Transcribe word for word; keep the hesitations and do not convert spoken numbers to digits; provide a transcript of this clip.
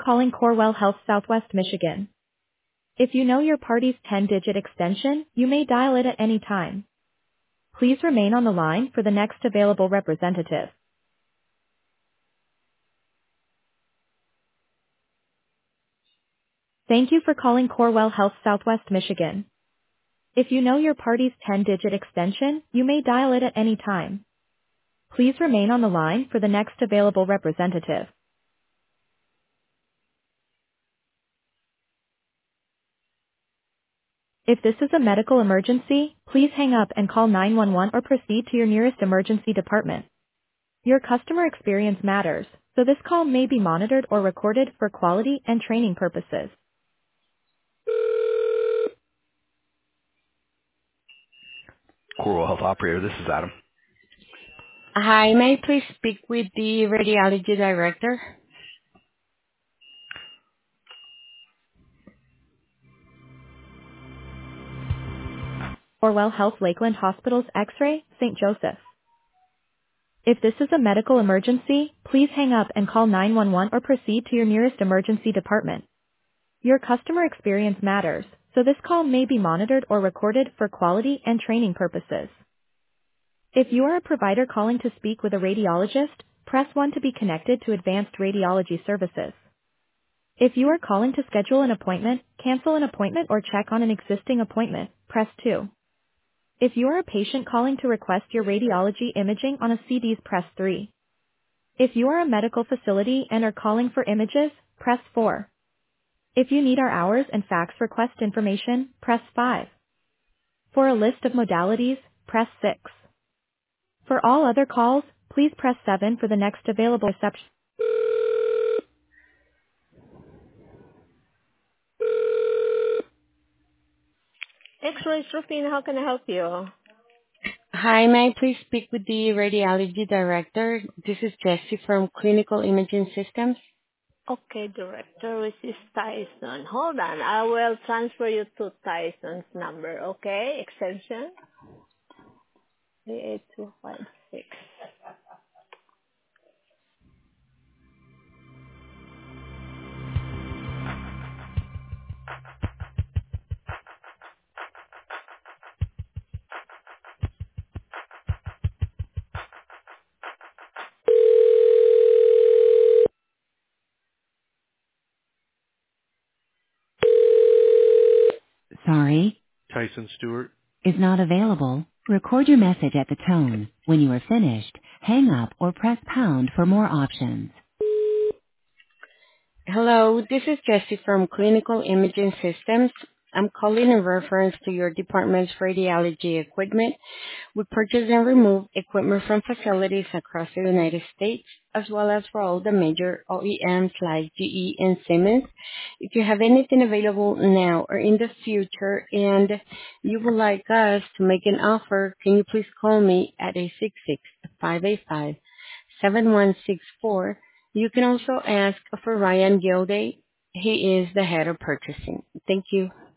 calling Corewell Health Southwest Michigan. If you know your party's ten-digit extension, you may dial it at any time. Please remain on the line for the next available representative. Thank you for calling Corewell Health Southwest Michigan. If you know your party's ten-digit extension, you may dial it at any time. Please remain on the line for the next available representative. If this is a medical emergency, please hang up and call nine one one or proceed to your nearest emergency department. Your customer experience matters, so this call may be monitored or recorded for quality and training purposes. Coral Health Operator, this is Adam. Hi, may I please speak with the radiology director? Orwell Health Lakeland Hospital's X-ray, Saint Joseph. If this is a medical emergency, please hang up and call nine one one or proceed to your nearest emergency department. Your customer experience matters, so this call may be monitored or recorded for quality and training purposes. If you are a provider calling to speak with a radiologist, press one to be connected to advanced radiology services. If you are calling to schedule an appointment, cancel an appointment or check on an existing appointment, press two. If you are a patient calling to request your radiology imaging on a C Ds, press three. If you are a medical facility and are calling for images, press four. If you need our hours and fax request information, press five. For a list of modalities, press six. For all other calls, please press seven for the next available reception. X-ray Roofing, how can I help you? Hi, may I please speak with the radiology director? This is Jessie from Clinical Imaging Systems. Okay, Director, which is Tyson. Hold on, I will transfer you to Tyson's number, okay? Extension three eight two five six. Sorry, Tyson Stewart. is not available. Record your message at the tone. When you are finished, hang up or press pound for more options. Hello, this is Jessie from Clinical Imaging Systems. I'm calling in reference to your department's radiology equipment. We purchase and remove equipment from facilities across the United States, as well as for all the major O E Ms like G E and Siemens. If you have anything available now or in the future and you would like us to make an offer, can you please call me at eight six six, five eight five, seven one six four. You can also ask for Ryan Gilday. He is the head of purchasing. Thank you.